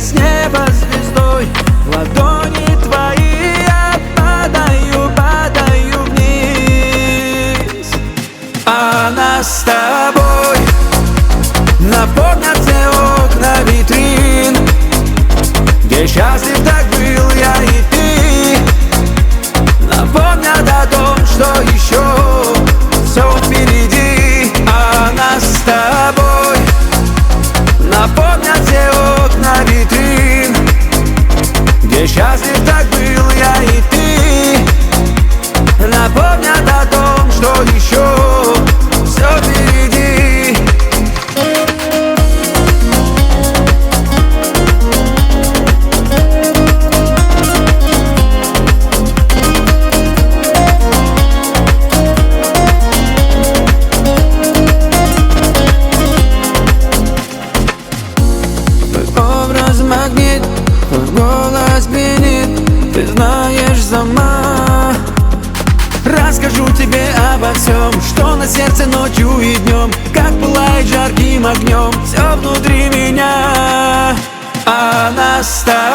с неба звездой. В ладони твои я падаю вниз. А нас с тобой напомнят все окна витрин, где счастлив так был я и ты. Напомнят о том, что еще все впереди. А нас с тобой напомнят все окна витрин, где счастлив так был я и ты. Напомнят о том, что еще все впереди. Магнит, твой голос пьянит, ты знаешь сама. Расскажу тебе обо всем, что на сердце ночью и днем, как пылает жарким огнем все внутри меня. А нас